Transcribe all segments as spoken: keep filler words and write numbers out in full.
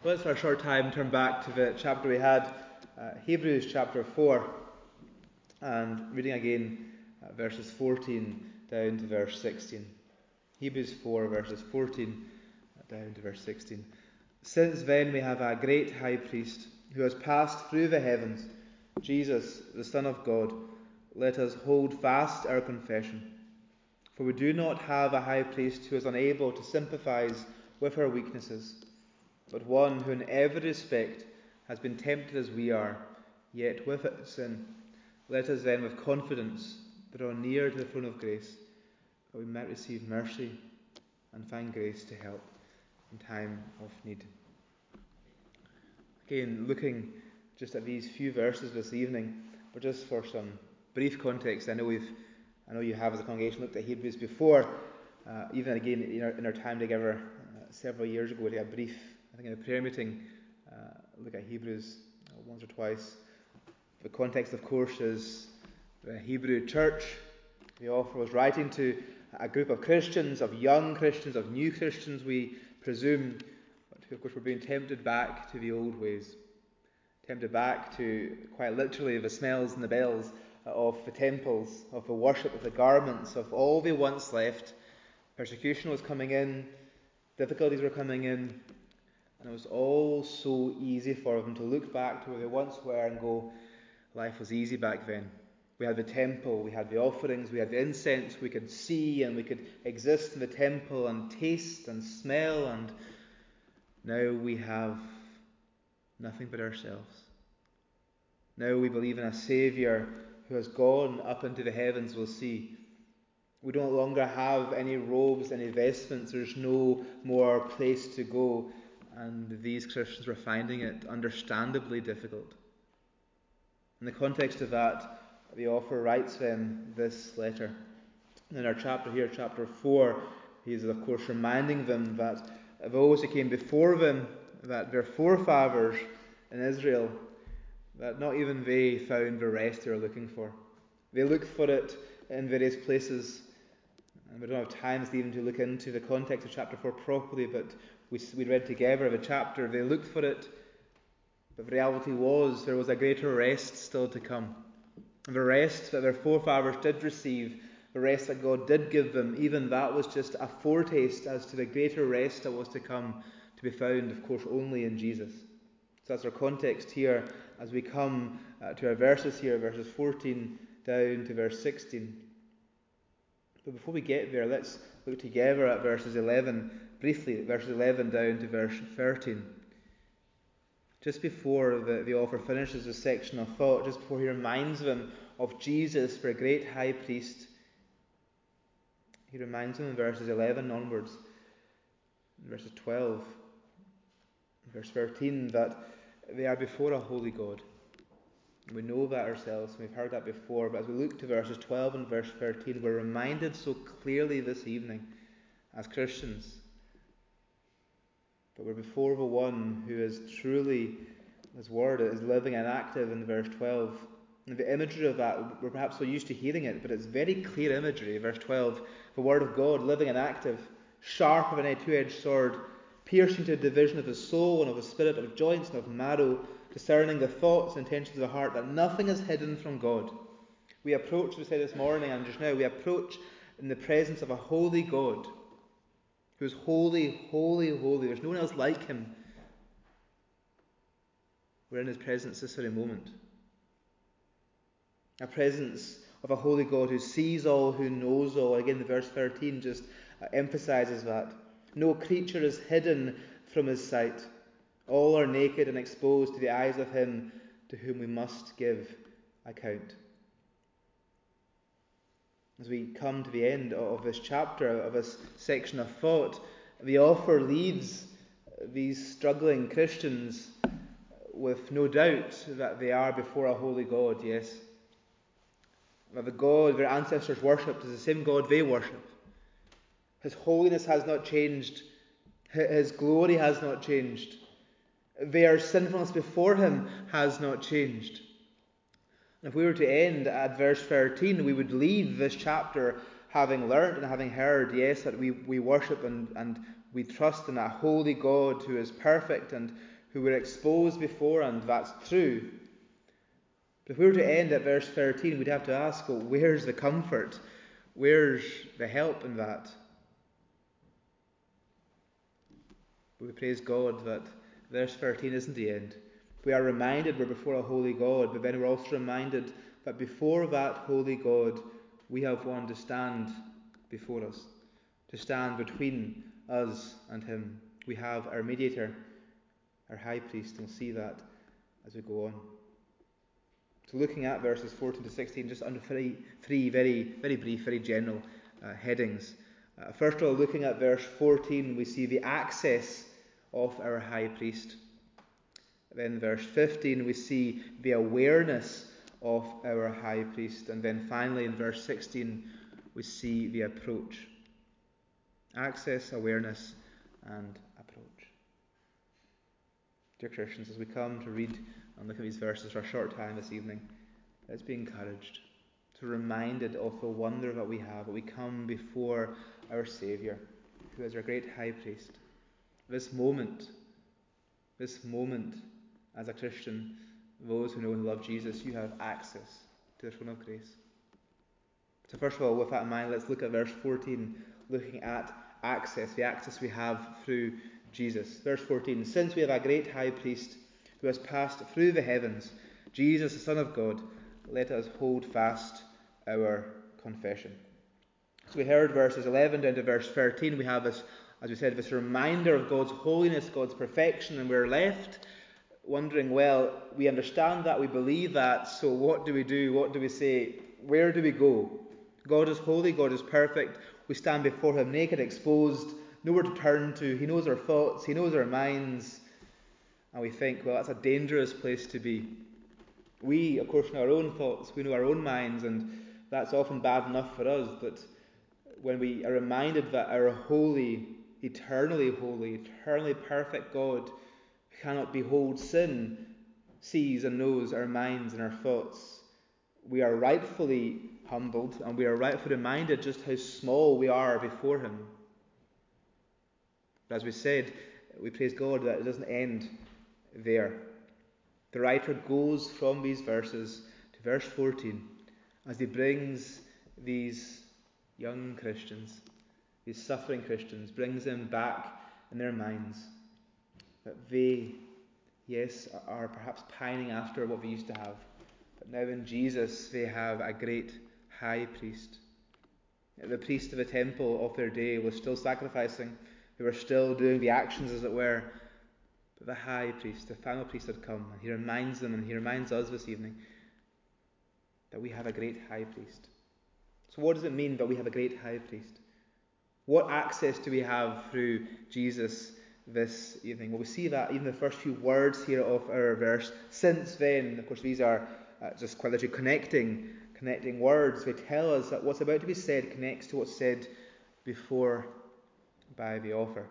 Let's for a short time turn back to the chapter we had, uh, Hebrews chapter four, and reading again uh, verses fourteen down to verse sixteen. Hebrews four, verses fourteen down to verse sixteen. Since then we have a great high priest who has passed through the heavens, Jesus, the Son of God. Let us hold fast our confession. For we do not have a high priest who is unable to sympathize with our weaknesses, but one who in every respect has been tempted as we are, yet without sin. Let us then with confidence draw near to the throne of grace, that we might receive mercy and find grace to help in time of need. Again, looking just at these few verses this evening, but just for some brief context, I know we've, I know you have as a congregation looked at Hebrews before, uh, even again in our, in our time together uh, several years ago. We had a brief, I think in a prayer meeting, uh, look at Hebrews uh, once or twice. The context, of course, is the Hebrew church. The author was writing to a group of Christians, of young Christians, of new Christians, we presume, but who, of course, were being tempted back to the old ways. Tempted back to, quite literally, the smells and the bells of the temples, of the worship, of the garments, of all they once left. Persecution was coming in, difficulties were coming in, and it was all so easy for them to look back to where they once were and go, life was easy back then. We had the temple, we had the offerings, we had the incense, we could see and we could exist in the temple and taste and smell, and now we have nothing but ourselves. Now we believe in a Saviour who has gone up into the heavens, we'll see. We no longer have any robes, any vestments, there's no more place to go, and these Christians were finding it understandably difficult. In the context of that, the author writes them this letter. In our chapter here, chapter four, he is of course reminding them that those who came before them, that their forefathers in Israel, that not even they found the rest they were looking for. They looked for it in various places, and we don't have time even to look into the context of chapter four properly, but we, we read together the chapter. They looked for it, but the reality was there was a greater rest still to come. The rest that their forefathers did receive, the rest that God did give them, even that was just a foretaste as to the greater rest that was to come, to be found, of course, only in Jesus. So that's our context here as we come uh, to our verses here, verses fourteen down to verse sixteen. But before we get there, let's look together at verses eleven, briefly, verses eleven down to verse thirteen. Just before the, the author finishes this section of thought, just before he reminds them of Jesus, their great high priest, he reminds them in verses eleven onwards, in verses twelve, verse thirteen, that they are before a holy God. We know that ourselves, we've heard that before, but as we look to verses twelve and verse thirteen, we're reminded so clearly this evening as Christians that we're before the one who is truly, his word is living and active in verse twelve. And the imagery of that, we're perhaps so used to hearing it, but it's very clear imagery. Verse twelve, the word of God, living and active, sharper than a two-edged sword, piercing to the division of the soul and of the spirit, of joints and of marrow, discerning the thoughts and intentions of the heart, that nothing is hidden from God. We approach, we said this morning and just now, we approach in the presence of a holy God, who is holy, holy, holy. There's no one else like him. We're in his presence this very moment. A presence of a holy God who sees all, who knows all. Again, the verse thirteen just uh, emphasizes that. No creature is hidden from his sight. All are naked and exposed to the eyes of him to whom we must give account. As we come to the end of this chapter, of this section of thought, the author leaves these struggling Christians with no doubt that they are before a holy God, yes. That the God their ancestors worshipped is the same God they worship. His holiness has not changed. His glory has not changed. Their sinfulness before him has not changed. If we were to end at verse thirteen, we would leave this chapter having learnt and having heard, yes, that we, we worship and, and we trust in a holy God who is perfect and who were exposed before, and that's true. But if we were to end at verse thirteen, we'd have to ask, well, where's the comfort? Where's the help in that? But we praise God that verse thirteen isn't the end. We are reminded we're before a holy God, but then we're also reminded that before that holy God, we have one to stand before us, to stand between us and him. We have our mediator, our high priest, and we'll see that as we go on. So looking at verses fourteen to sixteen, just under three, three very, very brief, very general uh, headings. Uh, first of all, looking at verse fourteen, we see the access of our high priest. Then verse fifteen, we see the awareness of our high priest. And then finally in verse sixteen, we see the approach. Access, awareness, and approach. Dear Christians, as we come to read and look at these verses for a short time this evening, let's be encouraged, to be reminded of the wonder that we have, that we come before our Saviour, who is our great high priest. This moment, this moment as a Christian, those who know and love Jesus, you have access to the throne of grace. So first of all, with that in mind, let's look at verse fourteen, looking at access, the access we have through Jesus. Verse fourteen, since we have a great high priest who has passed through the heavens, Jesus, the Son of God, let us hold fast our confession. So we heard verses eleven down to verse thirteen. We have this, as we said, this reminder of God's holiness, God's perfection, and we're left wondering, well, we understand that, we believe that, so what do we do? What do we say? Where do we go? God is holy, God is perfect. We stand before him naked, exposed, nowhere to turn to. He knows our thoughts, he knows our minds. And we think, well, that's a dangerous place to be. We, of course, know our own thoughts, we know our own minds, and that's often bad enough for us. But when we are reminded that our holy, eternally holy, eternally perfect God cannot behold sin, sees and knows our minds and our thoughts, we are rightfully humbled, and we are rightfully reminded just how small we are before him. But as we said, we praise God that it doesn't end there. The writer goes from these verses to verse fourteen as he brings these young Christians, these suffering Christians, brings them back in their minds that they, yes, are perhaps pining after what they used to have, but now in Jesus they have a great high priest. The priest of the temple of their day was still sacrificing, they were still doing the actions, as it were, but the high priest, the final priest, had come, and he reminds them, and he reminds us this evening, that we have a great high priest. So what does it mean that we have a great high priest? What access do we have through Jesus this evening? Well, we see that even the first few words here of our verse. Since then, of course, these are uh, just quite literally connecting, connecting words. They tell us that what's about to be said connects to what's said before by the author.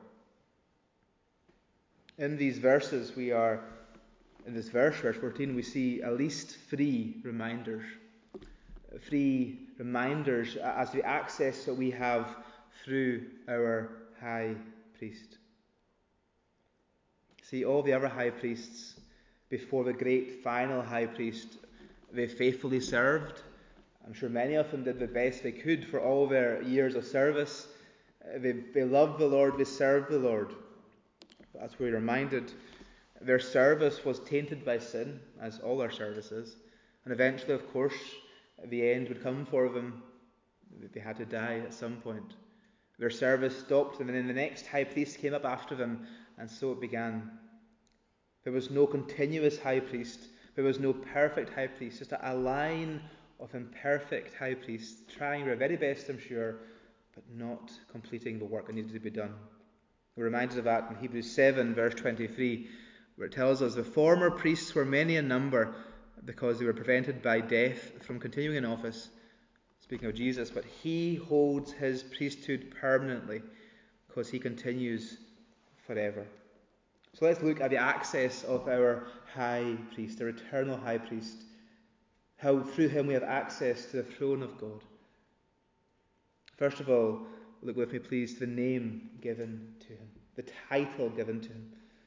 In these verses, we are, in this verse, verse fourteen, we see at least three reminders. Three reminders as to the access that we have through our high priest. See, all the other high priests before the great final high priest, they faithfully served. I'm sure many of them did the best they could for all their years of service. They, they loved the Lord, they served the Lord. But as we're reminded, their service was tainted by sin, as all our service is. And eventually, of course, the end would come for them. They had to die at some point. Their service stopped, and then the next high priest came up after them, and so it began. There was no continuous high priest. There was no perfect high priest. Just a line of imperfect high priests, trying their very best, I'm sure, but not completing the work that needed to be done. We're reminded of that in Hebrews seven, verse twenty-three, where it tells us, the former priests were many in number because they were prevented by death from continuing in office. Speaking of Jesus, but he holds his priesthood permanently because he continues forever. So let's look at the access of our high priest, our eternal high priest. How through him we have access to the throne of God. First of all, look with me please to the name given to him, the title given to him.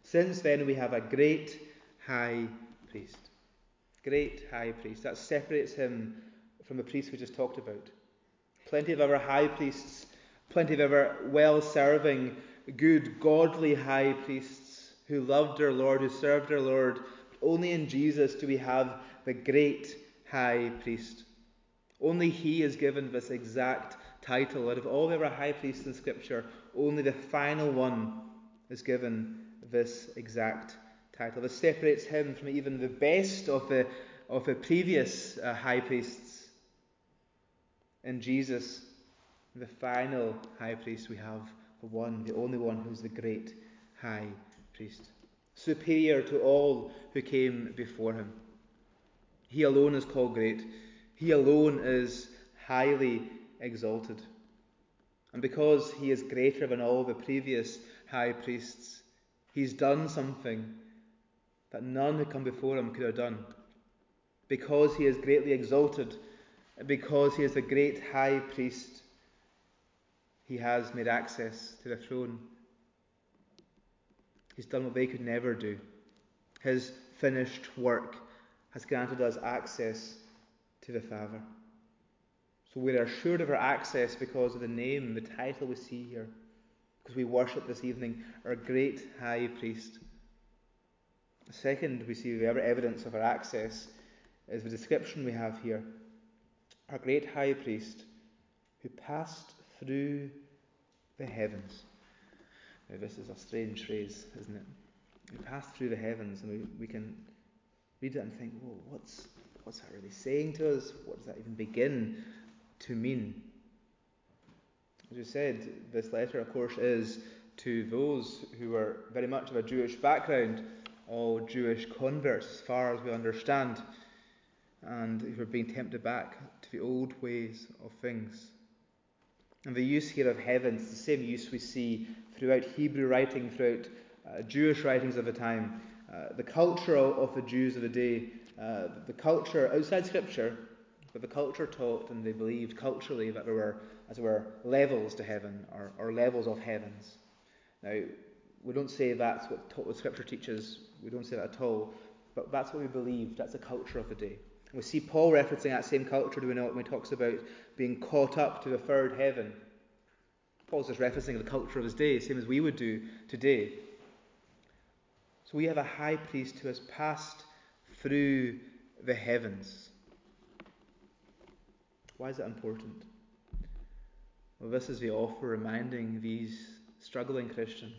Since then we have a great high priest. Great high priest. That separates him from the priest we just talked about. Plenty of other high priests, plenty of other well-serving, good, godly high priests who loved our Lord, who served our Lord. Only in Jesus do we have the great high priest. Only he is given this exact title. Out of all the other high priests in Scripture, only the final one is given this exact title. This separates him from even the best of the, of the previous uh, high priests. In Jesus, the final high priest, we have the one, the only one who's the great high priest. Superior to all who came before him. He alone is called great. He alone is highly exalted. And because he is greater than all the previous high priests, he's done something that none who come before him could have done. Because he is greatly exalted, because he is the great high priest, he has made access to the throne. He's done what they could never do. His finished work has granted us access to the Father. So we are assured of our access because of the name, the title we see here. Because we worship this evening our great high priest. Second, we see the other evidence of our access is the description we have here. Our great high priest who passed through the heavens. Now, this is a strange phrase, isn't it? He passed through the heavens, and we, we can read it and think, well, what's, what's that really saying to us? What does that even begin to mean? As we said, this letter, of course, is to those who are very much of a Jewish background, all Jewish converts, as far as we understand, and who are being tempted back to the old ways of things. And the use here of heavens is the same use we see throughout Hebrew writing, throughout uh, Jewish writings of the time. Uh, the culture of, of the Jews of the day, uh, the culture outside Scripture, but the culture taught and they believed culturally that there were, as it were, levels to heaven, or, or levels of heavens. Now, we don't say that's what, taught, what Scripture teaches, we don't say that at all, but that's what we believed, that's the culture of the day. We see Paul referencing that same culture, do we not, when he talks about being caught up to the third heaven. Paul's just referencing the culture of his day, same as we would do today. So we have a high priest who has passed through the heavens. Why is that important? Well, this is the offer reminding these struggling Christians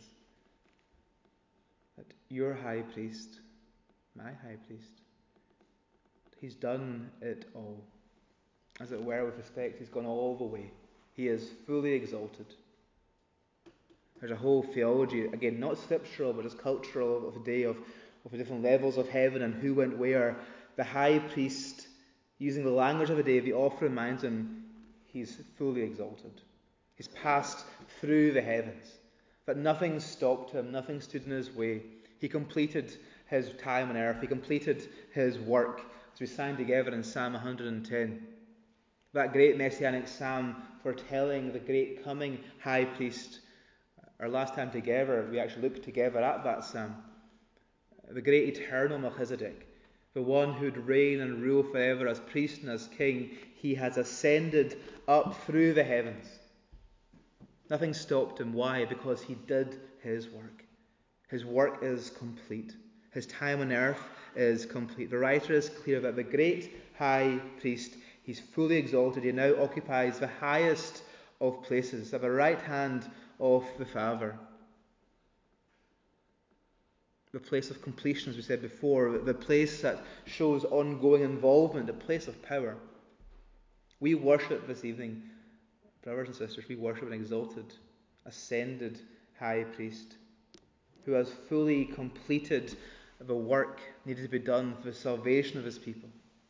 that your high priest, my high priest, he's done it all. As it were, with respect, he's gone all the way. He is fully exalted. There's a whole theology, again, not scriptural, but just cultural, of the day of, of the different levels of heaven and who went where. The high priest, using the language of the day, the offer reminds him he's fully exalted. He's passed through the heavens. That nothing stopped him, nothing stood in his way. He completed his time on earth. He completed his work, as we sang together in Psalm one hundred ten. That great messianic psalm foretelling the great coming high priest. Our last time together, we actually looked together at that psalm. The great eternal Melchizedek, the one who would reign and rule forever as priest and as king, he has ascended up through the heavens. Nothing stopped him. Why? Because he did his work. His work is complete. His time on earth is complete. The writer is clear that the great high priest, he's fully exalted. He now occupies the highest of places, at the right hand of the Father. The place of completion, as we said before, the place that shows ongoing involvement, the place of power. We worship this evening, brothers and sisters, we worship an exalted, ascended high priest who has fully completed the work needed to be done for the salvation of his people.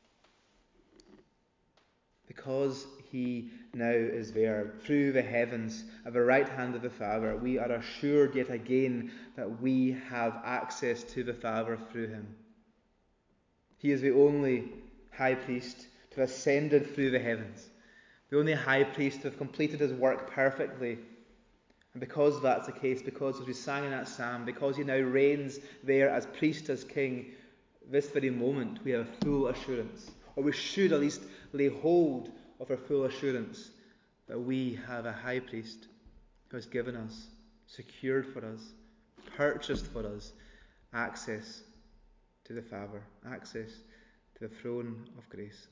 Because he now is there through the heavens at the right hand of the Father, we are assured yet again that we have access to the Father through him. He is the only high priest to have ascended through the heavens, the only high priest to have completed his work perfectly, And because that's the case, because as we sang in that psalm, because he now reigns there as priest, as king, this very moment we have full assurance, or we should at least lay hold of our full assurance, that we have a high priest who has given us, secured for us, purchased for us access to the Father, access to the throne of grace.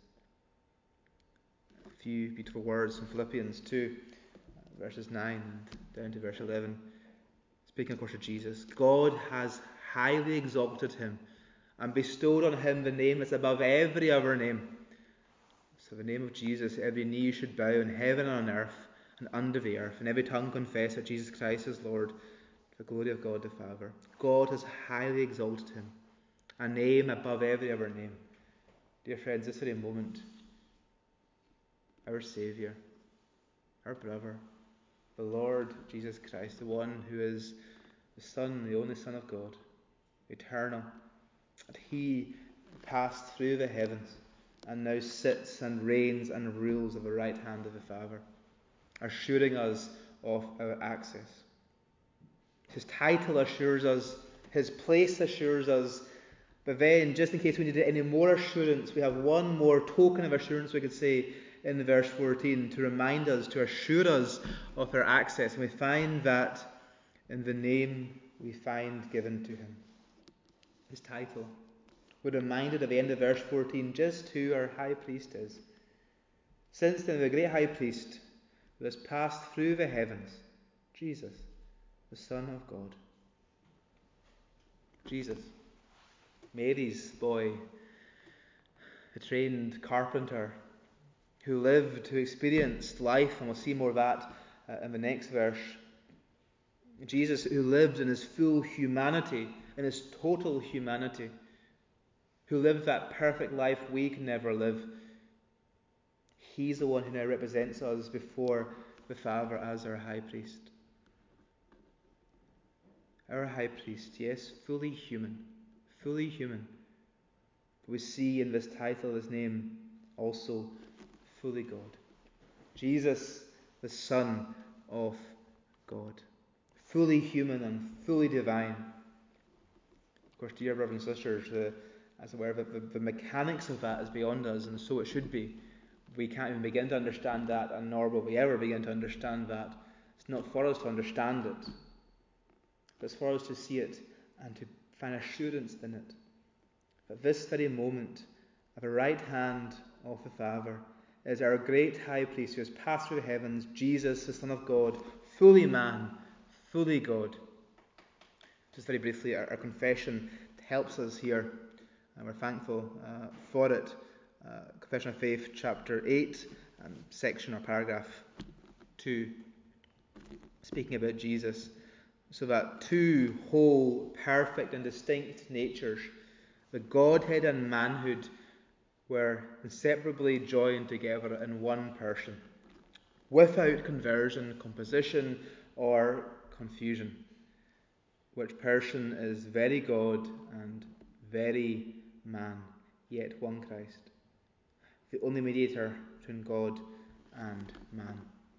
A few beautiful words from Philippians two, verses nine and down to verse eleven. Speaking, of course, of Jesus. God has highly exalted him and bestowed on him the name that's above every other name. So the name of Jesus, every knee should bow in heaven and on earth and under the earth, and every tongue confess that Jesus Christ is Lord, to the glory of God the Father. God has highly exalted him, a name above every other name. Dear friends, this very moment, our Saviour, our brother, the Lord Jesus Christ, the one who is the Son, the only Son of God, eternal, and he passed through the heavens and now sits and reigns and rules at the right hand of the Father, assuring us of our access. His title assures us, his place assures us, but then, just in case we needed any more assurance, we have one more token of assurance, we could say, in the verse fourteen, to remind us, to assure us of our access. And we find that in the name we find given to him. His title. We're reminded at the end of verse fourteen just who our high priest is. Since then, the great high priest who has passed through the heavens, Jesus, the Son of God. Jesus, Mary's boy, a trained carpenter who lived, who experienced life, and we'll see more of that uh, in the next verse. Jesus, who lived in his full humanity, in his total humanity, who lived that perfect life we can never live. He's the one who now represents us before the Father as our high priest. Our high priest, yes, fully human, fully human. We see in this title, his name, also fully God. Jesus, the Son of God. Fully human and fully divine. Of course, dear brothers and sisters, the, as it were, the, the, the mechanics of that is beyond us, and so it should be. We can't even begin to understand that, and nor will we ever begin to understand that. It's not for us to understand it, but it's for us to see it and to find assurance in it. At this very moment, at the right hand of the Father, is our great high priest who has passed through the heavens, Jesus, the Son of God, fully man, fully God. Just very briefly, our, our confession helps us here, and we're thankful uh, for it. Uh, Confession of Faith, chapter eight, and section or paragraph two, speaking about Jesus. So that two whole, perfect and distinct natures, the Godhead and manhood, were inseparably joined together in one person, without conversion, composition, or confusion. Which person is very God and very man, yet one Christ, the only mediator between God and man.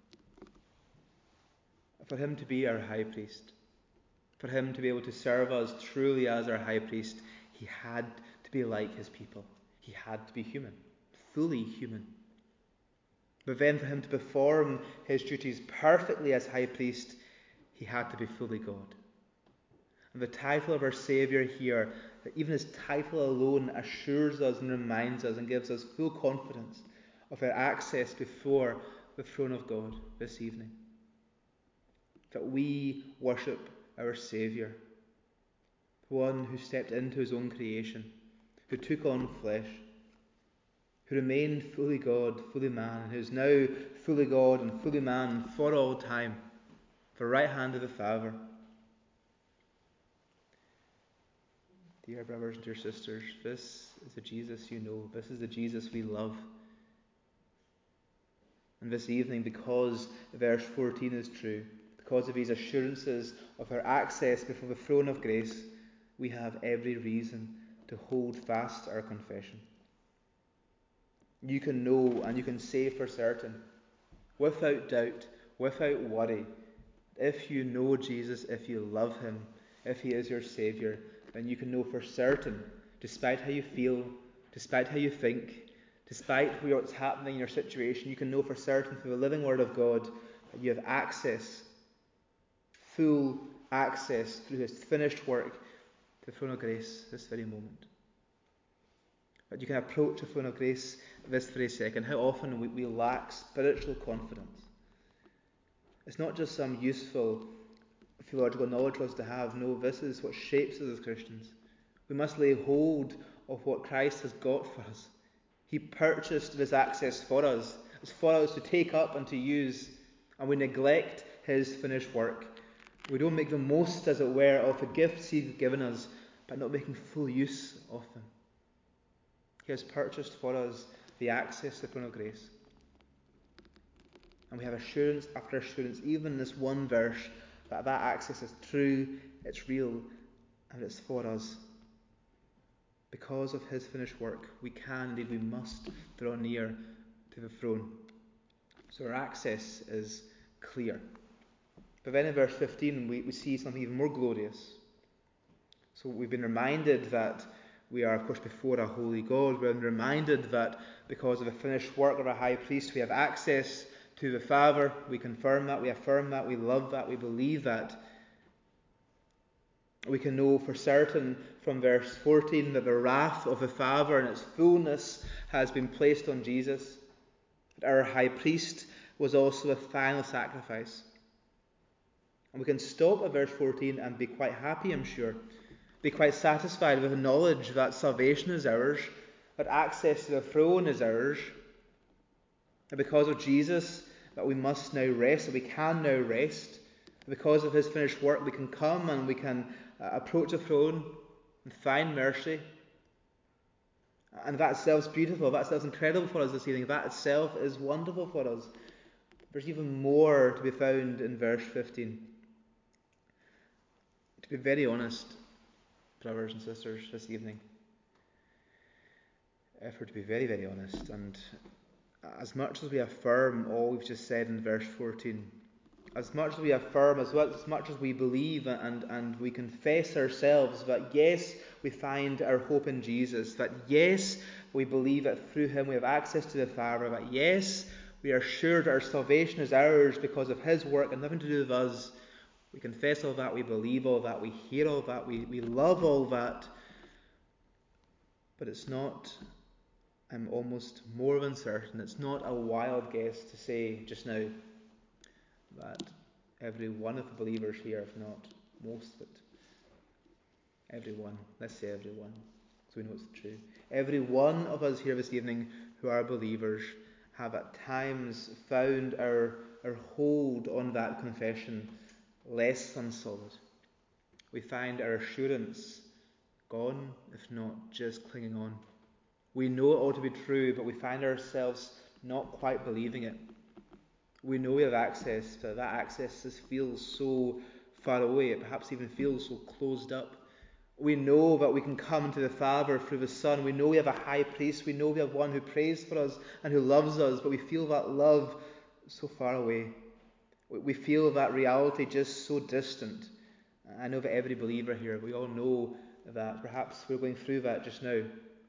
For him to be our high priest, for him to be able to serve us truly as our high priest, he had to be like his people. He had to be human, fully human. But then for him to perform his duties perfectly as high priest, he had to be fully God. And the title of our Saviour here, that even his title alone assures us and reminds us and gives us full confidence of our access before the throne of God this evening. That we worship our Saviour, the one who stepped into his own creation, who took on flesh, who remained fully God, fully man, and who is now fully God and fully man for all time, the right hand of the Father. Dear brothers and dear sisters, this is the Jesus you know. This is the Jesus we love. And this evening, because verse fourteen is true, because of these assurances of our access before the throne of grace, we have every reason to hold fast our confession. You can know and you can say for certain, without doubt, without worry, If you know Jesus, if you love him, if he is your Saviour, then you can know for certain, despite how you feel, despite how you think, despite what's happening in your situation, you can know for certain through the living Word of God that you have access, full access through his finished work to the throne of grace this very moment. But you can approach the throne of grace this very second. How often we, we lack spiritual confidence. It's not just some useful theological knowledge for us to have. No, this is what shapes us as Christians. We must lay hold of what Christ has got for us. He purchased this access for us. It's for us to take up and to use, and we neglect his finished work. We don't make the most, as it were, of the gifts he's given us, but not making full use of them. He has purchased for us the access to the throne of grace. And we have assurance after assurance, even in this one verse, that that access is true, it's real, and it's for us. Because of his finished work, we can, indeed we must, draw near to the throne. So our access is clear. But then in verse fifteen, we, we see something even more glorious. So we've been reminded that we are, of course, before a holy God. We're reminded that because of the finished work of our high priest, we have access to the Father. We confirm that, we affirm that, we love that, we believe that. We can know for certain from verse fourteen that the wrath of the Father in its fullness has been placed on Jesus. That our high priest was also a final sacrifice. And we can stop at verse fourteen and be quite happy, I'm sure. Be quite satisfied with the knowledge that salvation is ours, that access to the throne is ours, and because of Jesus, that we must now rest, that we can now rest. Because of his finished work, we can come and we can uh, approach the throne and find mercy. And that itself is beautiful, that itself is incredible for us this evening, that itself is wonderful for us. There's even more to be found in verse fifteen. To be very honest, brothers and sisters, this evening, if we're to be very, very honest, and as much as we affirm all we've just said in verse fourteen, as much as we affirm, as, well, as much as we believe and, and we confess ourselves that yes, we find our hope in Jesus, that yes, we believe that through him we have access to the Father, that yes, we are sure that our salvation is ours because of his work and nothing to do with us. We confess all that, we believe all that, we hear all that, we, we love all that. But it's not, I'm almost more than certain, it's not a wild guess to say just now that every one of the believers here, if not most of it, everyone, let's say everyone, so we know it's true, every one of us here this evening who are believers have at times found our, our hold on that confession less than solid. We find our assurance gone, if not just clinging on. We know it ought to be true, but we find ourselves not quite believing it. We know we have access, but that access just feels so far away. It perhaps even feels so closed up. We know that we can come to the Father through the Son. We know we have a high priest. We know we have one who prays for us and who loves us, but we feel that love so far away. We feel that reality just so distant. I know that every believer here, we all know that. Perhaps we're going through that just now.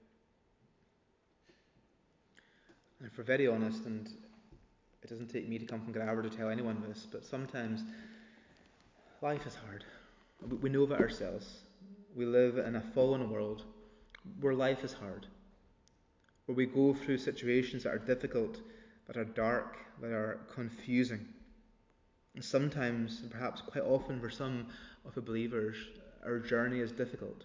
And if we're very honest, and it doesn't take me to come from Gravard to tell anyone this, but sometimes life is hard. We know that ourselves. We live in a fallen world where life is hard, where we go through situations that are difficult, that are dark, that are confusing. And sometimes, and perhaps quite often for some of the believers, our journey is difficult.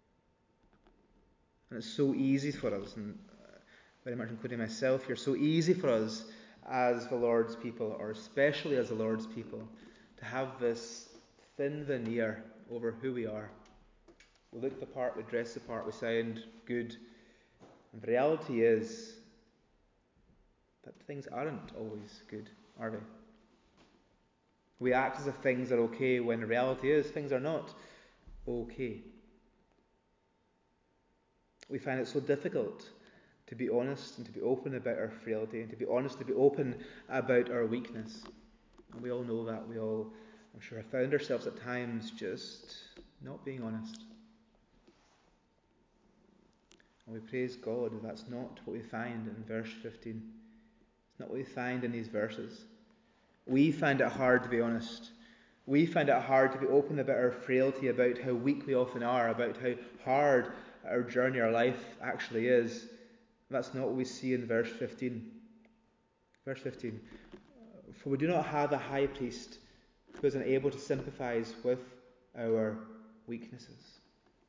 And it's so easy for us, and very much including myself here, so easy for us as the Lord's people, or especially as the Lord's people, to have this thin veneer over who we are. We look the part, we dress the part, we sound good. And the reality is that things aren't always good, are they? We act as if things are okay when the reality is things are not okay. We find it so difficult to be honest and to be open about our frailty, and to be honest, to be open about our weakness. And we all know that. We all, I'm sure have found ourselves at times just not being honest. And we praise God that that's not what we find in verse fifteen. It's not what we find in these verses. We find it hard to be honest. We find it hard to be open about our frailty, about how weak we often are, about how hard our journey, our life actually is. That's not what we see in verse fifteen. Verse fifteen. For we do not have a high priest who is unable to sympathize with our weaknesses.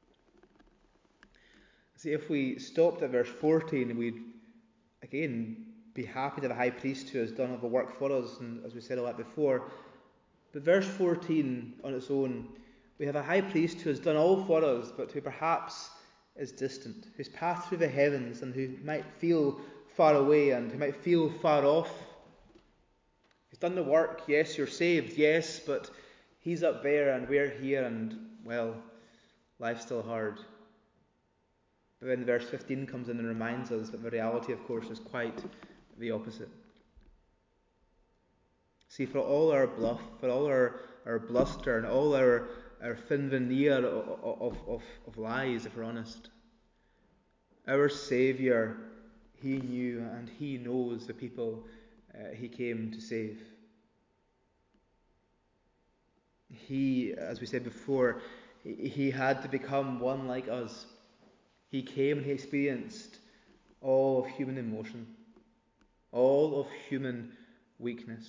See, if we stopped at verse fourteen, we'd again be happy to have a high priest who has done all the work for us, and as we said all that before. But verse fourteen on its own, we have a high priest who has done all for us, but who perhaps is distant, who's passed through the heavens and who might feel far away and who might feel far off. He's done the work, yes, you're saved, yes, but he's up there and we're here and, well, life's still hard. But then verse fifteen comes in and reminds us that the reality, of course, is quite the opposite. See, for all our bluff, for all our, our bluster and all our, our thin veneer of, of, of, of lies, if we're honest, our Saviour, he knew and he knows the people uh, he came to save. He, as we said before, he, he had to become one like us. He came and he experienced all of human emotion, all of human weakness.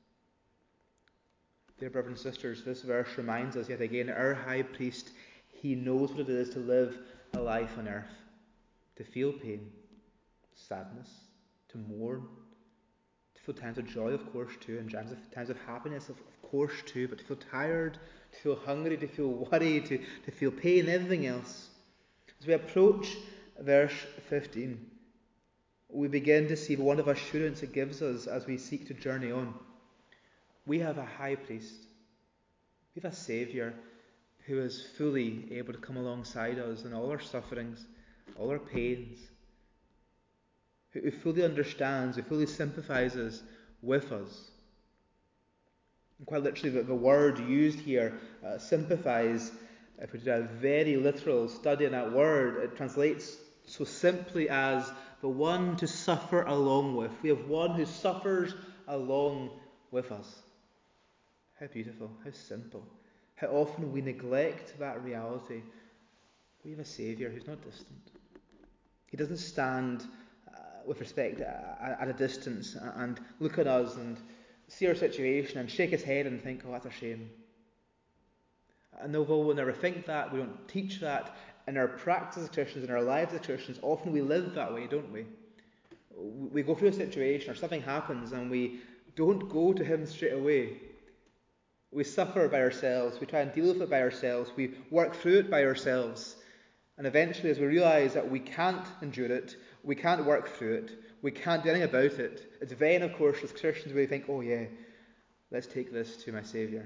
Dear brothers and sisters, this verse reminds us yet again, our high priest, he knows what it is to live a life on earth, to feel pain, sadness, to mourn, to feel times of joy, of course, too, and times of, times of happiness, of, of course, too, but to feel tired, to feel hungry, to feel worried, to, to feel pain, everything else. As we approach verse fifteen, we begin to see one of the assurance it gives us as we seek to journey on. We have a high priest. We have a Saviour who is fully able to come alongside us in all our sufferings, all our pains, who fully understands, who fully sympathises with us. And quite literally, the, the word used here, uh, sympathise, if we did a very literal study in that word, it translates so simply as the one to suffer along with. We have one who suffers along with us. How beautiful, how simple. How often we neglect that reality. We have a Saviour who's not distant. He doesn't stand uh, with respect uh, at a distance and look at us and see our situation and shake his head and think, oh, that's a shame. And although we'll never think that, we don't teach that, in our practice as Christians, in our lives as Christians, often we live that way, don't we? We go through a situation or something happens and we don't go to him straight away. We suffer by ourselves, we try and deal with it by ourselves, we work through it by ourselves. And eventually, as we realise that we can't endure it, we can't work through it, we can't do anything about it, it's then, of course, as Christians, we think, oh yeah, let's take this to my Saviour.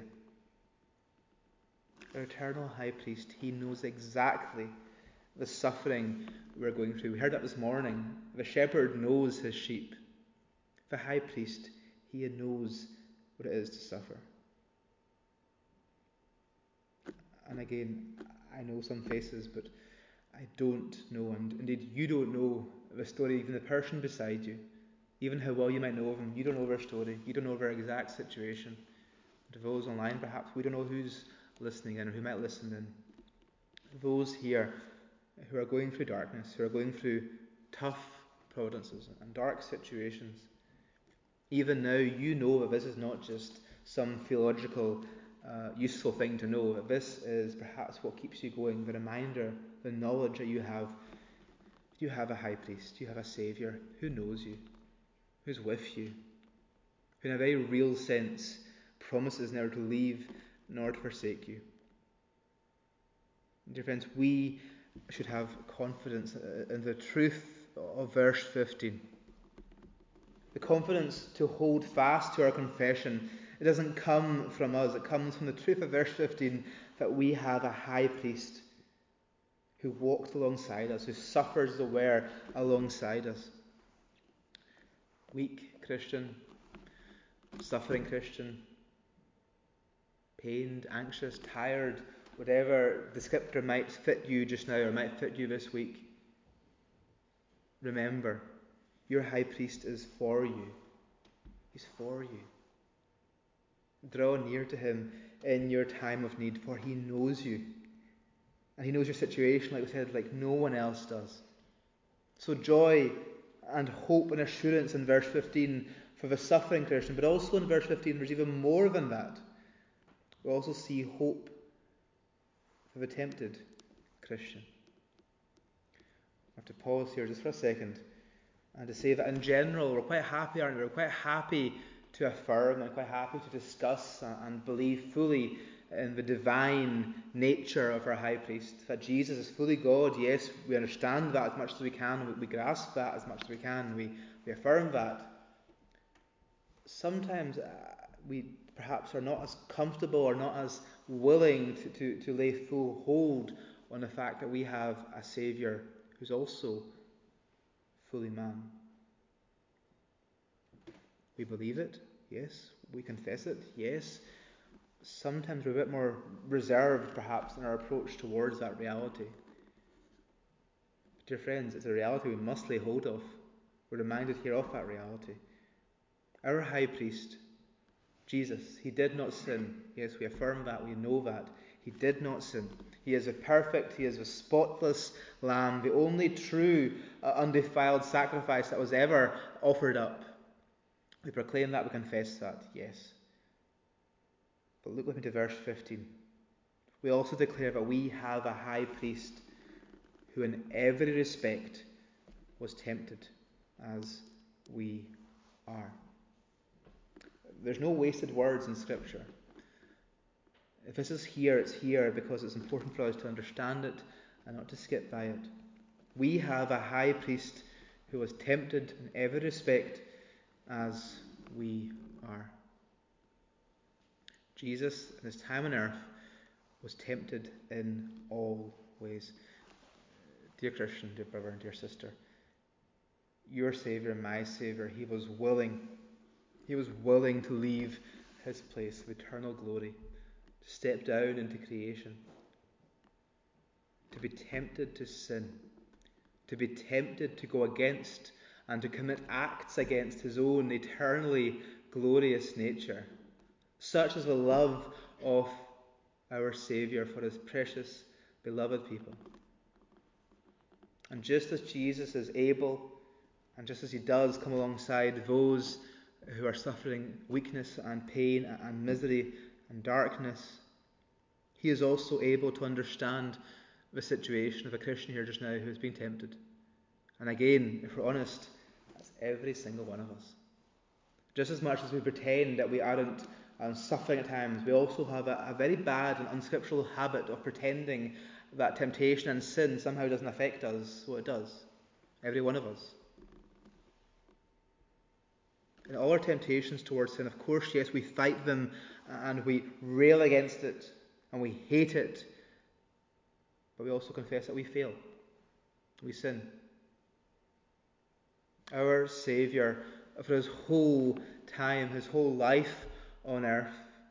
Our eternal high priest, he knows exactly the suffering we're going through. We heard that this morning. The shepherd knows his sheep. The high priest, he knows what it is to suffer. And again, I know some faces, but I don't know, and indeed you don't know the story, even the person beside you. Even how well you might know of them, you don't know their story, you don't know their exact situation. To those online, perhaps, we don't know who's listening in or who might listen in. Those here who are going through darkness, who are going through tough providences and dark situations, even now you know that this is not just some theological uh, useful thing to know, that this is perhaps what keeps you going, the reminder, the knowledge that you have. You have a high priest, you have a Saviour who knows you, who's with you, who in a very real sense promises never to leave nor to forsake you. Dear friends, we should have confidence in the truth of verse fifteen. The confidence to hold fast to our confession. It doesn't come from us, it comes from the truth of verse fifteen that we have a high priest who walks alongside us, who suffers as it were alongside us. Weak Christian, suffering Christian, pained, anxious, tired, whatever descriptor might fit you just now or might fit you this week, remember, your high priest is for you. He's for you. Draw near to him in your time of need, for he knows you. And he knows your situation, like we said, like no one else does. So joy and hope and assurance in verse fifteen for the suffering Christian, but also in verse fifteen there's even more than that. We also see hope for the tempted Christian. I have to pause here just for a second and to say that in general we're quite happy, aren't we? We're quite happy to affirm and quite happy to discuss and believe fully in the divine nature of our high priest, that Jesus is fully God. Yes, we understand that as much as we can, we grasp that as much as we can, we, we affirm that. Sometimes uh, we perhaps are not as comfortable or not as willing to, to, to lay full hold on the fact that we have a Saviour who's also fully man. We believe it, yes. We confess it, yes. Sometimes we're a bit more reserved, perhaps, in our approach towards that reality. But dear friends, it's a reality we must lay hold of. We're reminded here of that reality. Our high priest, Jesus, he did not sin. Yes, we affirm that, we know that. He did not sin. He is a perfect, he is a spotless lamb, the only true, uh, undefiled sacrifice that was ever offered up. We proclaim that, we confess that, yes. But look with me to verse fifteen. We also declare that we have a high priest who in every respect was tempted as we are. There's no wasted words in Scripture. If this is here, it's here because it's important for us to understand it and not to skip by it. We have a high priest who was tempted in every respect as we are. Jesus, in his time on earth, was tempted in all ways. Dear Christian, dear brother and dear sister, your Saviour, my Saviour, he was willing, he was willing to leave his place of eternal glory, to step down into creation, to be tempted to sin, to be tempted to go against and to commit acts against his own eternally glorious nature. Such is the love of our Saviour for his precious, beloved people. And just as Jesus is able, and just as he does come alongside those who are suffering weakness and pain and misery and darkness, he is also able to understand the situation of a Christian here just now who has been tempted. And again, if we're honest, that's every single one of us. Just as much as we pretend that we aren't um, suffering at times, we also have a, a very bad and unscriptural habit of pretending that temptation and sin somehow doesn't affect us. Well, it does. Every one of us. In all our temptations towards sin, of course, yes, we fight them and we rail against it and we hate it. But we also confess that we fail. We sin. Our Saviour, for his whole time, his whole life on earth,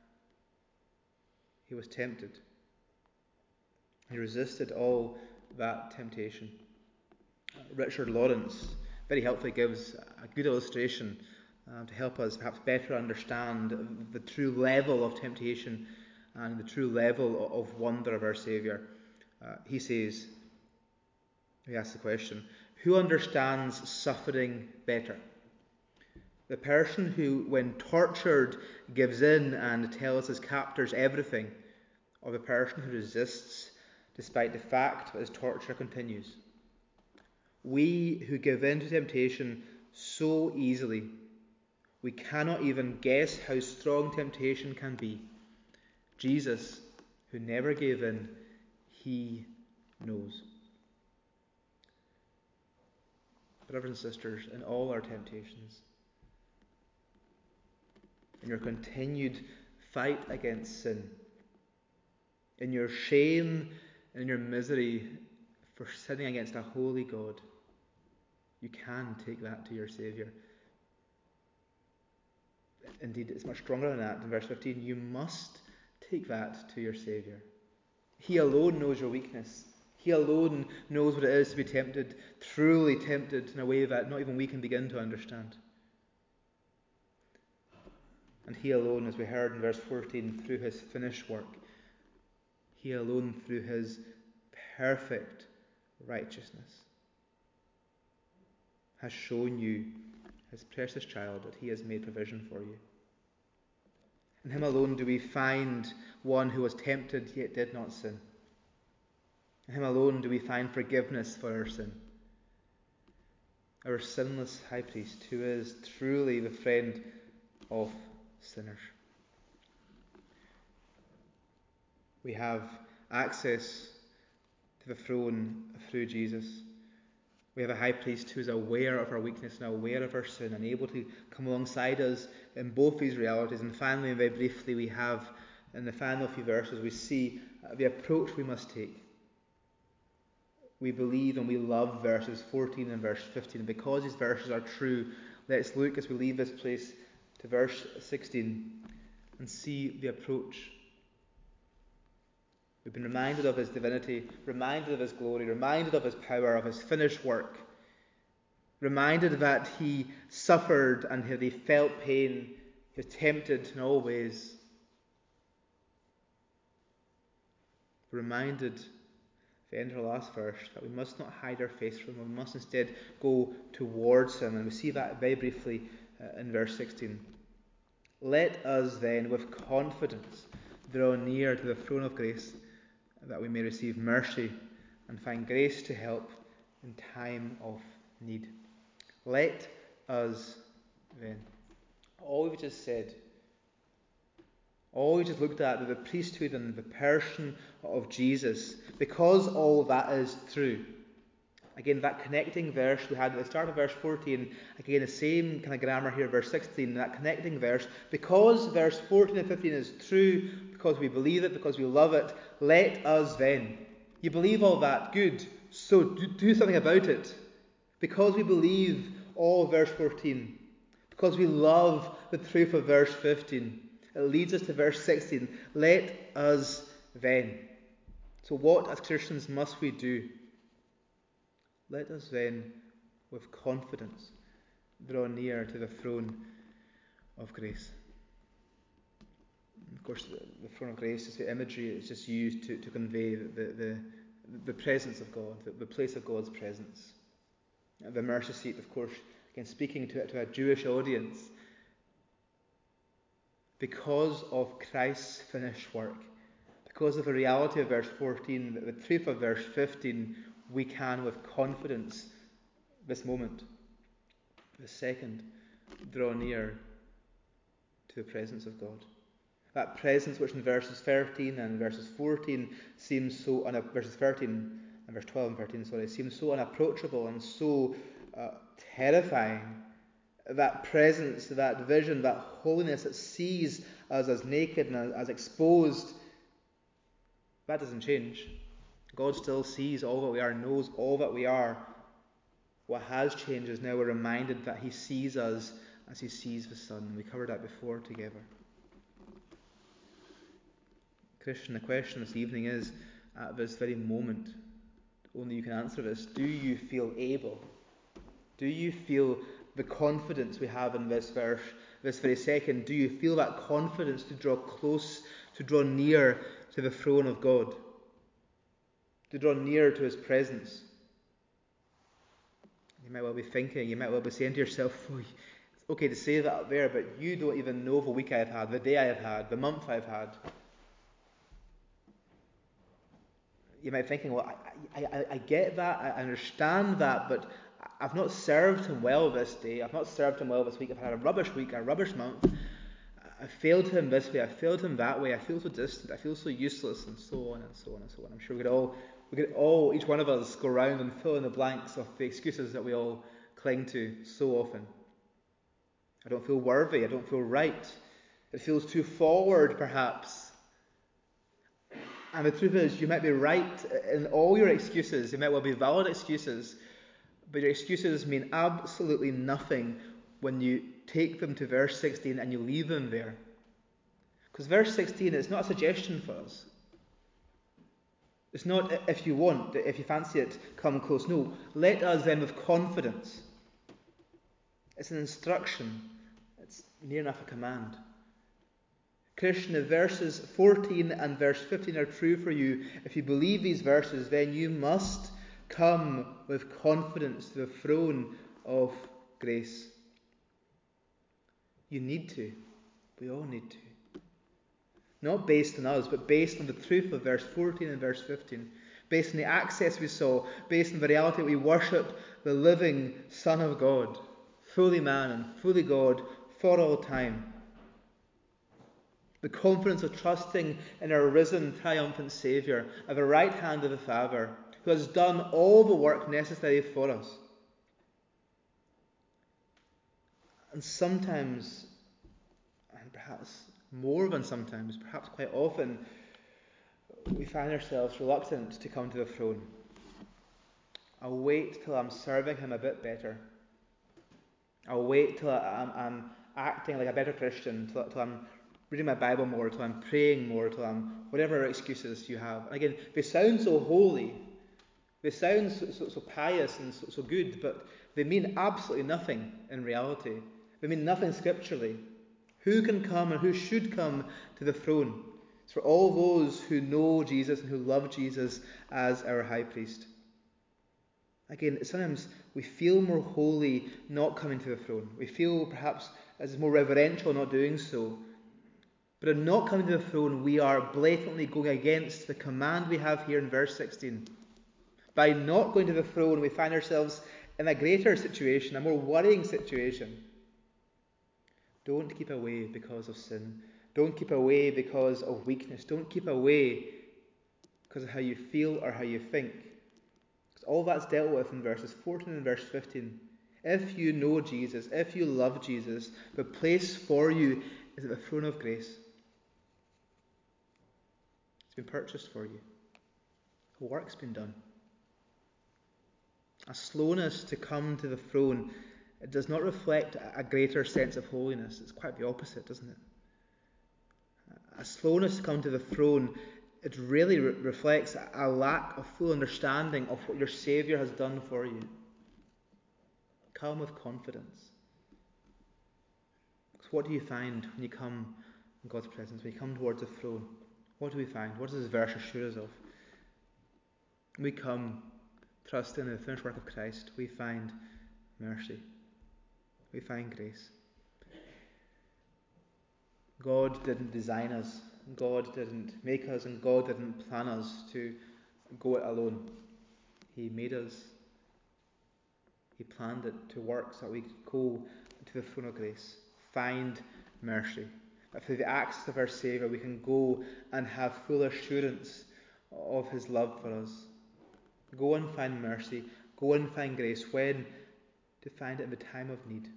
he was tempted. He resisted all that temptation. Richard Lawrence very helpfully gives a good illustration uh, to help us perhaps better understand the true level of temptation and the true level of wonder of our Saviour. Uh, he says, he asks the question, who understands suffering better? The person who, when tortured, gives in and tells his captors everything, or the person who resists despite the fact that his torture continues? We who give in to temptation so easily, we cannot even guess how strong temptation can be. Jesus, who never gave in, he knows. Brothers and sisters, in all our temptations, in your continued fight against sin, in your shame and in your misery for sinning against a holy God, you can take that to your Saviour. Indeed, it's much stronger than that. In verse fifteen, you must Take that to your Saviour. He alone knows your weakness. He alone knows what it is to be tempted, truly tempted in a way that not even we can begin to understand. And He alone, as we heard in verse fourteen, through His finished work, He alone through His perfect righteousness has shown you, His precious child, that He has made provision for you. In Him alone do we find one who was tempted yet did not sin. In Him alone do we find forgiveness for our sin. Our sinless high priest, who is truly the friend of sinners. We have access to the throne through Jesus. We have a high priest who is aware of our weakness and aware of our sin and able to come alongside us in both these realities. And finally, and very briefly, we have in the final few verses, we see the approach we must take. We believe and we love verses fourteen and verse fifteen. And because these verses are true, let's look as we leave this place to verse sixteen and see the approach. We've been reminded of His divinity, reminded of His glory, reminded of His power, of His finished work, reminded that He suffered and that He felt pain, He was tempted in all ways. Reminded, the end of the last verse, that we must not hide our face from Him, we must instead go towards Him. And we see that very briefly uh, in verse sixteen. Let us then with confidence draw near to the throne of grace, that we may receive mercy and find grace to help in time of need. Let us then. All we've just said, all we just looked at, the priesthood and the person of Jesus, because all that is true. Again, that connecting verse we had at the start of verse fourteen, again, the same kind of grammar here, verse sixteen, that connecting verse. Because verse fourteen and fifteen is true, because we believe it, because we love it, let us then. You believe all that, good, so do, do something about it. Because we believe all of verse fourteen, because we love the truth of verse fifteen, it leads us to verse sixteen, let us then. So what as Christians must we do? Let us then, with confidence, draw near to the throne of grace. Of course, the, the throne of grace is the imagery it's just used to, to convey the, the, the presence of God, the, the place of God's presence. The mercy seat, of course, again speaking to, to a Jewish audience. Because of Christ's finished work, because of the reality of verse fourteen, the truth of verse fifteen, we can with confidence this moment, the second, draw near to the presence of God. That presence which in verses thirteen and verses fourteen seems so, un- verses thirteen and verse twelve and thirteen, sorry, seems so unapproachable and so uh, terrifying. That presence, that vision, that holiness that sees us as naked and as, as exposed, that doesn't change. God still sees all that we are, knows all that we are. What has changed is now we're reminded that He sees us as He sees the Son. We covered that before together. Christian, the question this evening is, at this very moment, only you can answer this, do you feel able? Do you feel the confidence we have in this verse, this very second? Do you feel that confidence to draw close, to draw near to the throne of God? To draw near to His presence? You might well be thinking, you might well be saying to yourself, oh, it's okay to say that up there, but you don't even know the week I have had, the day I have had, the month I've had. You might be thinking, well, I, I, I get that, I understand that, but I've not served Him well this day, I've not served Him well this week, I've had a rubbish week, a rubbish month, I failed Him this way, I failed Him that way, I feel so distant, I feel so useless, and so on and so on and so on. I'm sure we could all, we could all, each one of us, go around and fill in the blanks of the excuses that we all cling to so often. I don't feel worthy, I don't feel right, it feels too forward perhaps. And the truth is, you might be right in all your excuses, they might well be valid excuses, but your excuses mean absolutely nothing when you take them to verse sixteen and you leave them there. Because verse sixteen is not a suggestion for us. It's not if you want, if you fancy it, come close. No, let us then with confidence. It's an instruction. It's near enough a command. Christian, if verses fourteen and verse fifteen are true for you, if you believe these verses, then you must come with confidence to the throne of grace. You need to. We all need to. Not based on us, but based on the truth of verse fourteen and verse fifteen. Based on the access we saw. Based on the reality that we worship the living Son of God. Fully man and fully God for all time. The confidence of trusting in our risen, triumphant Saviour at the right hand of the Father, who has done all the work necessary for us. And sometimes, and perhaps more than sometimes, perhaps quite often, we find ourselves reluctant to come to the throne. I'll wait till I'm serving Him a bit better. I'll wait till I'm, I'm acting like a better Christian, till, till I'm reading my Bible more, till I'm praying more, till I'm whatever excuses you have. And again, they sound so holy, they sound so, so, so pious and so, so good, but they mean absolutely nothing in reality. They mean nothing scripturally. Who can come and who should come to the throne? It's for all those who know Jesus and who love Jesus as our high priest. Again, sometimes we feel more holy not coming to the throne. We feel perhaps as more reverential not doing so. But in not coming to the throne, we are blatantly going against the command we have here in verse sixteen. By not going to the throne, we find ourselves in a greater situation, a more worrying situation. Don't keep away because of sin. Don't keep away because of weakness. Don't keep away because of how you feel or how you think. Because all that's dealt with in verses fourteen and verse fifteen. If you know Jesus, if you love Jesus, the place for you is at the throne of grace. It's been purchased for you. The work's been done. A slowness to come to the throne, it does not reflect a greater sense of holiness. It's quite the opposite, doesn't it? A slowness to come to the throne, it really re- reflects a lack of full understanding of what your Saviour has done for you. Come with confidence. Because what do you find when you come in God's presence, when you come towards the throne? What do we find? What does this verse assure us of? We come trusting in the finished work of Christ. We find mercy. We find grace. God didn't design us. God didn't make us, and God didn't plan us to go it alone. He made us. He planned it to work so that we could go to the throne of grace, find mercy. That through the acts of our Saviour we can go and have full assurance of His love for us. Go and find mercy. Go and find grace. When? To find it in the time of need.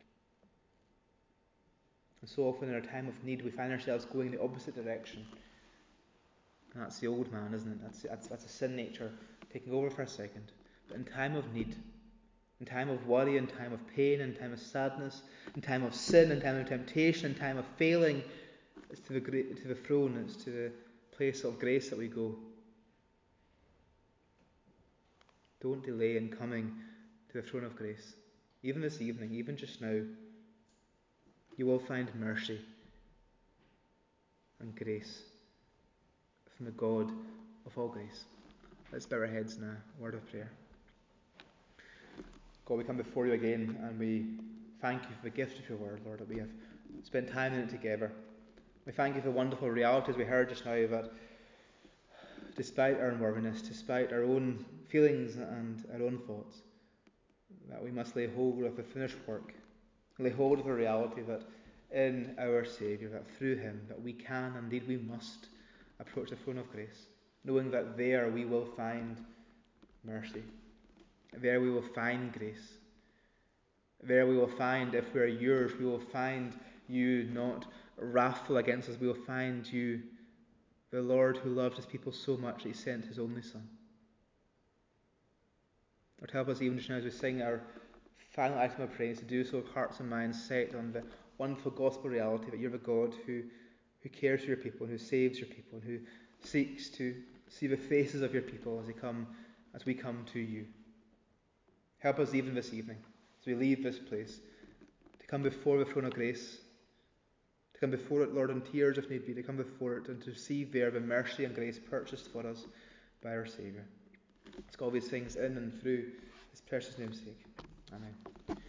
And so often in our time of need we find ourselves going in the opposite direction. And that's the old man, isn't it? That's, that's, that's a sin nature taking over for a second. But in time of need, in time of worry, in time of pain, in time of sadness, in time of sin, in time of temptation, in time of failing, it's to the, to the throne, it's to the place of grace that we go. Don't delay in coming to the throne of grace. Even this evening, even just now, you will find mercy and grace from the God of all grace. Let's bow our heads now. A word of prayer. God, we come before you again and we thank you for the gift of your word, Lord, that we have spent time in it together. We thank you for the wonderful realities we heard just now that despite our unworthiness, despite our own feelings and our own thoughts, that we must lay hold of the finished work, lay hold of the reality that in our Saviour, that through him, that we can, indeed we must, approach the throne of grace, knowing that there we will find mercy. There we will find grace. There we will find, if we are yours, we will find you not wrathful against us. We will find you, the Lord who loved his people so much that he sent his only Son. Lord, help us even just now as we sing our final item of praise to do so with hearts and minds set on the wonderful gospel reality that you're the God who, who cares for your people and who saves your people and who seeks to see the faces of your people as they come, as we come to you. Help us even this evening, as we leave this place, to come before the throne of grace, to come before it, Lord, in tears if need be, to come before it and to receive there the mercy and grace purchased for us by our Saviour. Ask all these things in and through His precious name's sake. Amen.